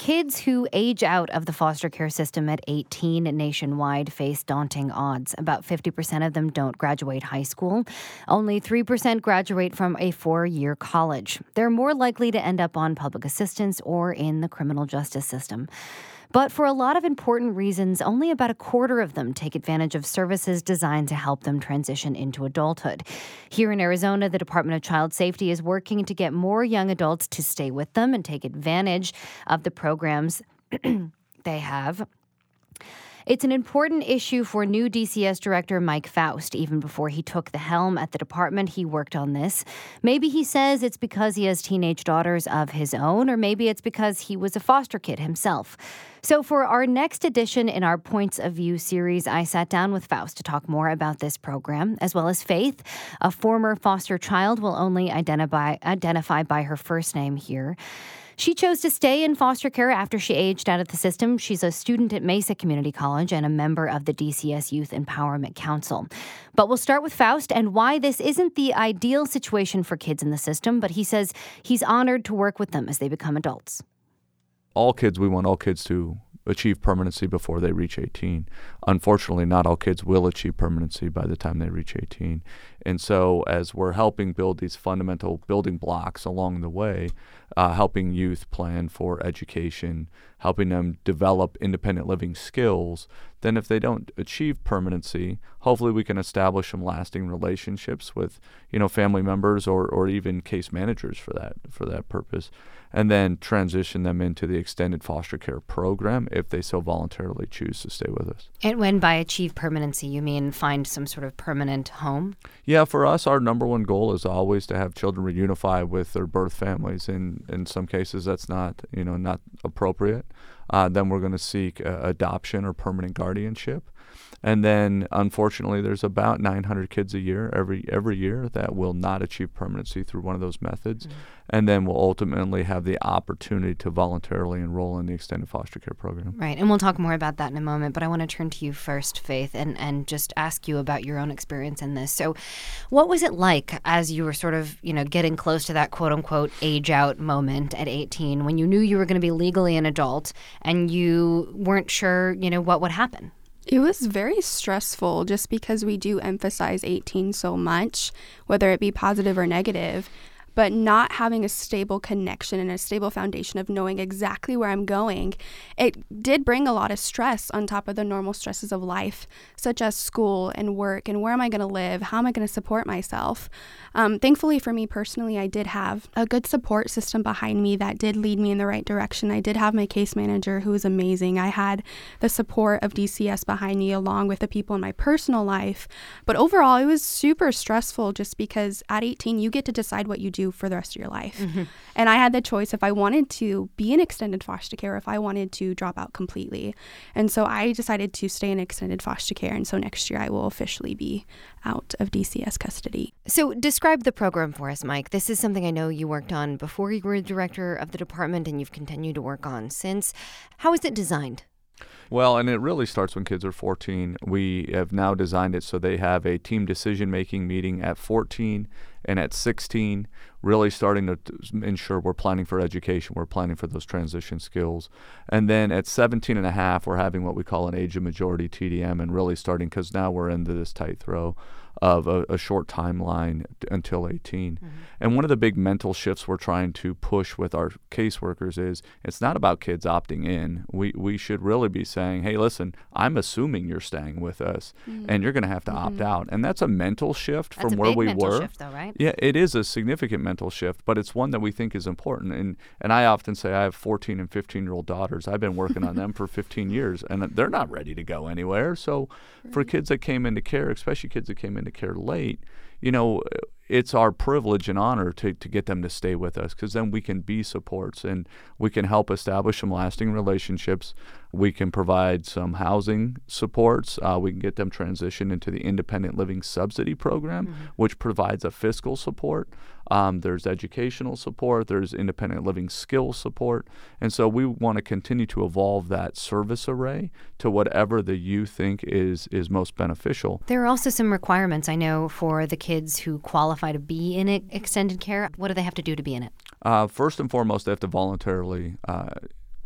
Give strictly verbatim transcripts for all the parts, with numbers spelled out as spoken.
Kids who age out of the foster care system at eighteen nationwide face daunting odds. About fifty percent of them don't graduate high school. Only three percent graduate from a four-year college. They're more likely to end up on public assistance or in the criminal justice system. But for a lot of important reasons, only about a quarter of them take advantage of services designed to help them transition into adulthood. Here in Arizona, the Department of Child Safety is working to get more young adults to stay with them and take advantage of the programs they have. It's an important issue for new D C S Director Mike Faust. Even before he took the helm at the department, he worked on this. Maybe he says it's because he has teenage daughters of his own, or maybe it's because he was a foster kid himself. So for our next edition in our Points of View series, I sat down with Faust to talk more about this program, as well as Faith, a former foster child we'll only identify, identify by her first name here. She chose to stay in foster care after she aged out of the system. She's a student at Mesa Community College and a member of the D C S Youth Empowerment Council. But we'll start with Faust and why this isn't the ideal situation for kids in the system, but he says he's honored to work with them as they become adults. All kids, we want all kids to achieve permanency before they reach eighteen. Unfortunately, not all kids will achieve permanency by the time they reach eighteen. And so as we're helping build these fundamental building blocks along the way, uh, helping youth plan for education, helping them develop independent living skills, then if they don't achieve permanency, hopefully we can establish some lasting relationships with, you know, family members or, or even case managers for that for that purpose, and then transition them into the extended foster care program if they so voluntarily choose to stay with us. And when by achieve permanency, you mean find some sort of permanent home? Yeah, for us, our number one goal is always to have children reunify with their birth families. And in some cases, that's not, you know, not appropriate. Uh, then we're going to seek uh, adoption or permanent guardianship. And then, unfortunately, there's about nine hundred kids a year, every every year, that will not achieve permanency through one of those methods. Mm-hmm. And then we'll ultimately have the opportunity to voluntarily enroll in the extended foster care program. Right, and we'll talk more about that in a moment, but I want to turn to you first, Faith, and, and just ask you about your own experience in this. So what was it like as you were sort of, you know, getting close to that quote-unquote age-out moment at eighteen when you knew you were going to be legally an adult and you weren't sure, you know, what would happen? It was very stressful just because we do emphasize eighteen so much, whether it be positive or negative, but not having a stable connection and a stable foundation of knowing exactly where I'm going, it did bring a lot of stress on top of the normal stresses of life, such as school and work and where am I going to live? How am I going to support myself? Um, thankfully for me personally, I did have a good support system behind me that did lead me in the right direction. I did have my case manager who was amazing. I had the support of D C S behind me along with the people in my personal life. But overall, it was super stressful just because at eighteen, you get to decide what you do for the rest of your life. Mm-hmm. And I had the choice if I wanted to be in extended foster care, if I wanted to drop out completely. And so I decided to stay in extended foster care. And so next year I will officially be out of D C S custody. So describe the program for us, Mike. This is something I know you worked on before you were director of the department and you've continued to work on since. How is it designed? Well, and it really starts when kids are fourteen. We have now designed it so they have a team decision-making meeting at fourteen and at sixteen, really starting to ensure we're planning for education, we're planning for those transition skills. And then at seventeen and a half, we're having what we call an age of majority T D M, and really starting, because now we're into this tight throw of a, a short timeline t- until eighteen. Mm-hmm. And one of the big mental shifts we're trying to push with our caseworkers is it's not about kids opting in. We we should really be saying, hey, listen, I'm assuming you're staying with us, mm-hmm. and you're going to have to mm-hmm. opt out. And that's a mental shift that's from where we were. That's a big mental shift, though, right? Yeah, it is a significant mental shift, but it's one that we think is important. And and I often say I have fourteen and fifteen-year-old daughters. I've been working on them for fifteen years, and they're not ready to go anywhere. So right. for kids that came into care, especially kids that came into care late, you know, it's our privilege and honor to, to get them to stay with us, because then we can be supports and we can help establish some lasting relationships. We can provide some housing supports. Uh, we can get them transitioned into the independent living subsidy program, mm-hmm. which provides a fiscal support. Um, there's educational support. There's independent living skill support. And so we want to continue to evolve that service array to whatever the you think is, is most beneficial. There are also some requirements, I know, for the kids who qualify to be in extended care. What do they have to do to be in it? Uh, first and foremost, they have to voluntarily uh,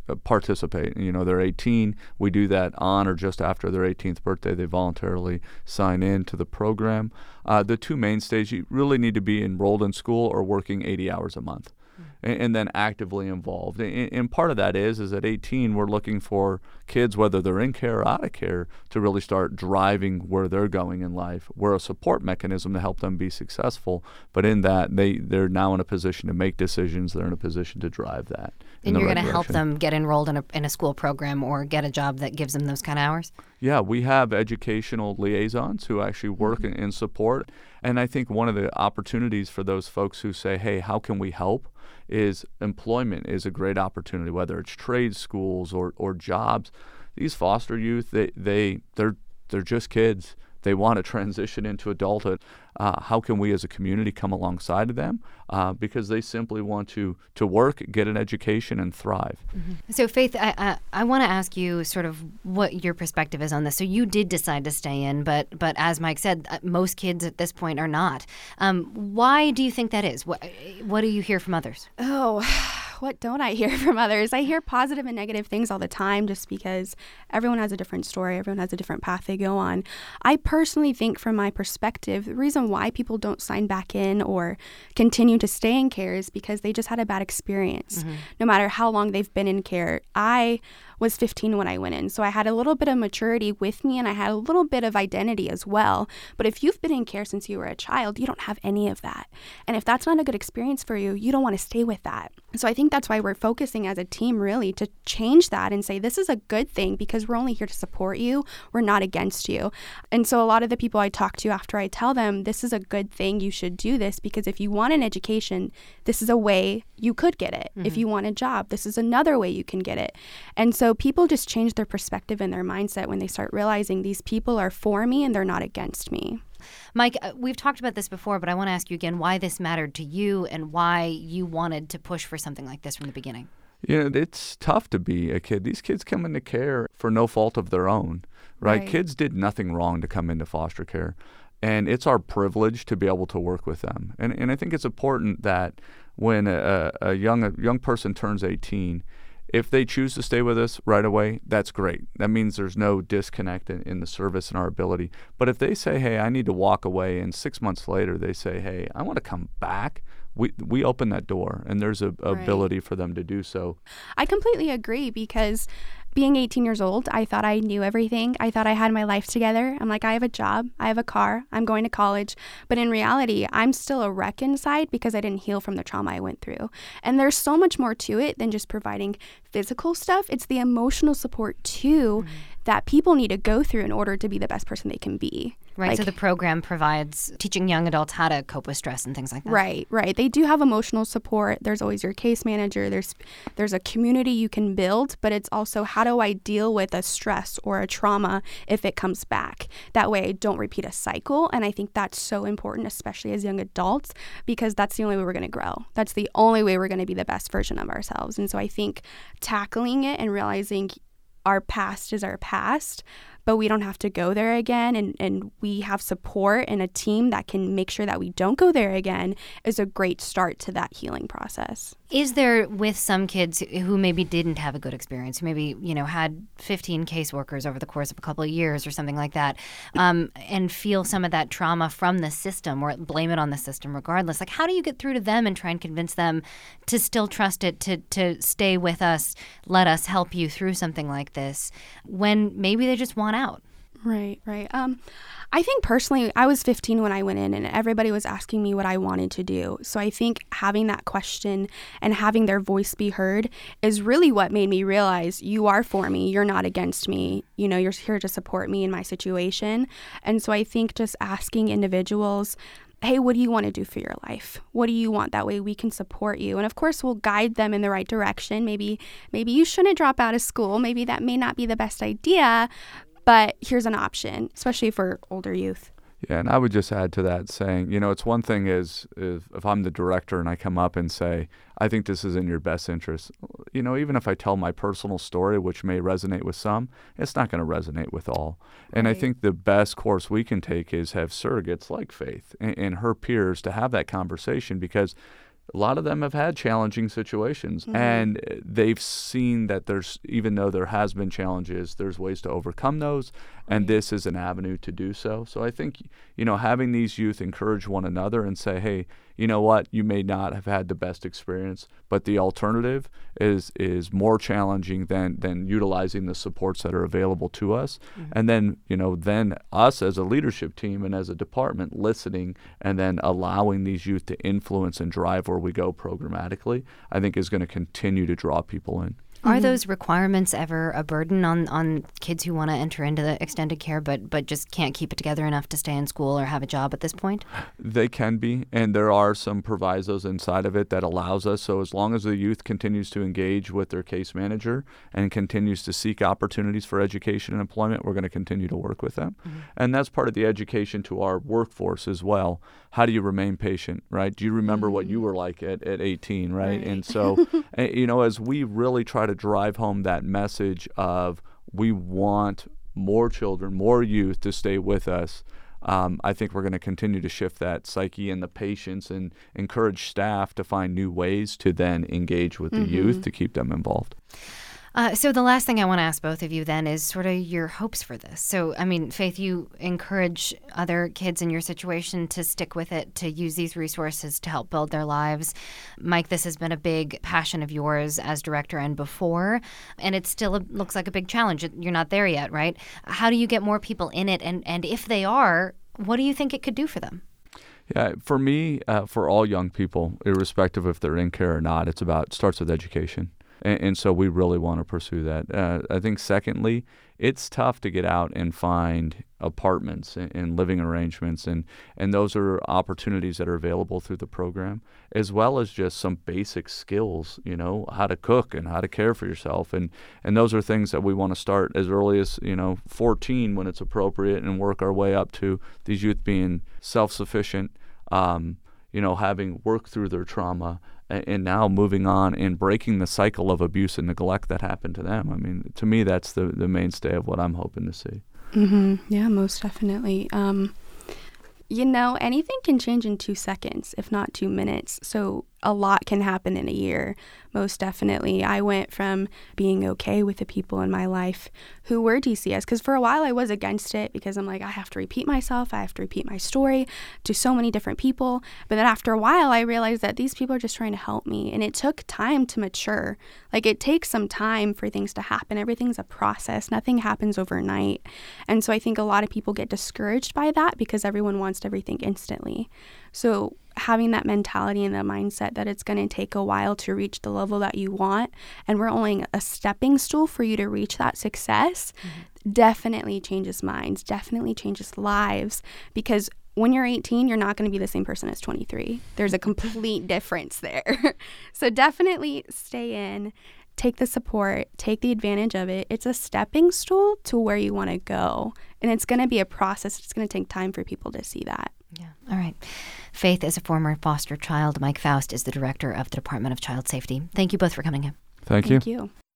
participate. You know, they're eighteen. We do that on or just after their eighteenth birthday. They voluntarily sign in to the program. Uh, the two mainstays, you really need to be enrolled in school or working eighty hours a month. And, and then actively involved. And, and part of that is, is at eighteen, we're looking for kids, whether they're in care or out of care, to really start driving where they're going in life. We're a support mechanism to help them be successful. But in that, they, they're now in a position to make decisions. They're in a position to drive that. And you're right going to help direction. them get enrolled in a, in a school program or get a job that gives them those kind of hours? Yeah, we have educational liaisons who actually work mm-hmm. in, in support. And I think one of the opportunities for those folks who say, hey, how can we help? Is employment is a great opportunity, whether it's trade schools or, or jobs. These foster youth, they, they, they're, they're just kids. They want to transition into adulthood. Uh, how can we as a community come alongside of them? Uh, because they simply want to to work, get an education, and thrive. Mm-hmm. So, Faith, I, I, I want to ask you sort of what your perspective is on this. So you did decide to stay in, but but as Mike said, most kids at this point are not. Um, why do you think that is? What, what do you hear from others? Oh, what don't I hear from others? I hear positive and negative things all the time just because everyone has a different story. Everyone has a different path they go on. I personally think from my perspective, the reason why people don't sign back in or continue to stay in care is because they just had a bad experience. Mm-hmm. No matter how long they've been in care. I was fifteen when I went in, so I had a little bit of maturity with me and I had a little bit of identity as well. But if you've been in care since you were a child, you don't have any of that. And if that's not a good experience for you, you don't want to stay with that. So I think that's why we're focusing as a team really to change that and say this is a good thing because we're only here to support you. We're not against you. And so a lot of the people I talk to after I tell them this is a good thing, you should do this because if you want an education, this is a way you could get it. Mm-hmm. If you want a job, this is another way you can get it. And so people just change their perspective and their mindset when they start realizing these people are for me and they're not against me. Mike, we've talked about this before, but I want to ask you again why this mattered to you and why you wanted to push for something like this from the beginning. You know, it's tough to be a kid. These kids come into care for no fault of their own, right? right? Kids did nothing wrong to come into foster care. And it's our privilege to be able to work with them. And and I think it's important that when a, a young a young person turns eighteen, if they choose to stay with us right away, that's great. That means there's no disconnect in, in the service and our ability. But if they say, hey, I need to walk away, and six months later they say, hey, I want to come back, we we open that door, and there's a, a right. ability for them to do so. I completely agree because being eighteen years old, I thought I knew everything. I thought I had my life together. I'm like, I have a job, I have a car, I'm going to college. But in reality, I'm still a wreck inside because I didn't heal from the trauma I went through. And there's so much more to it than just providing physical stuff. It's the emotional support too mm-hmm. that people need to go through in order to be the best person they can be. Right, like, so the program provides teaching young adults how to cope with stress and things like that. Right, right. They do have emotional support. There's always your case manager. There's there's a community you can build, but it's also how do I deal with a stress or a trauma if it comes back? That way I don't repeat a cycle, and I think that's so important, especially as young adults, because that's the only way we're going to grow. That's the only way we're going to be the best version of ourselves. And so I think tackling it and realizing our past is our past, but we don't have to go there again, and, and we have support and a team that can make sure that we don't go there again is a great start to that healing process. Is there, with some kids who maybe didn't have a good experience, who maybe, you know, had fifteen caseworkers over the course of a couple of years or something like that, um, and feel some of that trauma from the system or blame it on the system regardless, like how do you get through to them and try and convince them to still trust it, to, to stay with us, let us help you through something like this, when maybe they just want out? Right, right. Um, I think personally, I was fifteen when I went in and everybody was asking me what I wanted to do. So I think having that question and having their voice be heard is really what made me realize you are for me. You're not against me. You know, you're here to support me in my situation. And so I think just asking individuals, hey, what do you want to do for your life? What do you want? That way we can support you. And of course, we'll guide them in the right direction. Maybe, maybe you shouldn't drop out of school. Maybe that may not be the best idea, but here's an option, especially for older youth. Yeah, and I would just add to that saying, you know, it's one thing is if, if I'm the director and I come up and say, I think this is in your best interest. You know, even if I tell my personal story, which may resonate with some, it's not going to resonate with all. And right. I think the best course we can take is have surrogates like Faith and, and her peers to have that conversation, because a lot of them have had challenging situations, mm-hmm. and they've seen that there's, even though there has been challenges, there's ways to overcome those, and right. this is an avenue to do so. So I think, you know, having these youth encourage one another and say, hey, you know what, you may not have had the best experience, but the alternative is is more challenging than than utilizing the supports that are available to us. Mm-hmm. And then, you know, then us as a leadership team and as a department listening and then allowing these youth to influence and drive where we go programmatically, I think is going to continue to draw people in. Are Mm-hmm. those requirements ever a burden on, on kids who want to enter into the extended care but, but just can't keep it together enough to stay in school or have a job at this point? They can be, and there are some provisos inside of it that allows us. So as long as the youth continues to engage with their case manager and continues to seek opportunities for education and employment, we're going to continue to work with them. Mm-hmm. And that's part of the education to our workforce as well. How do you remain patient, right? Do you remember mm-hmm. what you were like at, at eighteen, right? right. And so, you know, as we really try to drive home that message of we want more children, more youth to stay with us, um, I think we're going to continue to shift that psyche and the patience and encourage staff to find new ways to then engage with the mm-hmm. youth to keep them involved. Uh, so the last thing I want to ask both of you then is sort of your hopes for this. So, I mean, Faith, you encourage other kids in your situation to stick with it, to use these resources to help build their lives. Mike, this has been a big passion of yours as director and before, and it still a, looks like a big challenge. You're not there yet, right? How do you get more people in it? And, and if they are, what do you think it could do for them? Yeah, for me, uh, for all young people, irrespective if they're in care or not, it's about, it starts with education. And, and so we really want to pursue that. Uh, I think secondly, it's tough to get out and find apartments and, and living arrangements, and, and those are opportunities that are available through the program, as well as just some basic skills, you know, how to cook and how to care for yourself. And, and those are things that we want to start as early as, you know, fourteen when it's appropriate, and work our way up to these youth being self-sufficient, um, you know, having worked through their trauma, and now moving on and breaking the cycle of abuse and neglect that happened to them. I mean, to me, that's the, the mainstay of what I'm hoping to see. Mm-hmm. Yeah, most definitely. Um, you know, anything can change in two seconds, if not two minutes. So a lot can happen in a year, most definitely. I went from being okay with the people in my life who were D C S, because for a while I was against it, because I'm like, I have to repeat myself, I have to repeat my story to so many different people. But then after a while, I realized that these people are just trying to help me, and it took time to mature. Like, it takes some time for things to happen. Everything's a process. Nothing happens overnight. And so I think a lot of people get discouraged by that because everyone wants everything instantly. So having that mentality and the mindset that it's going to take a while to reach the level that you want, and we're only a stepping stool for you to reach that success, mm-hmm. definitely changes minds, definitely changes lives. Because when you're eighteen, you're not going to be the same person as twenty-three. There's a complete difference there. So definitely stay in, take the support, take the advantage of it. It's a stepping stool to where you want to go. And it's going to be a process. It's going to take time for people to see that. Yeah. All right. Faith is a former foster child. Mike Faust is the director of the Department of Child Safety. Thank you both for coming in. Thank you. Thank you.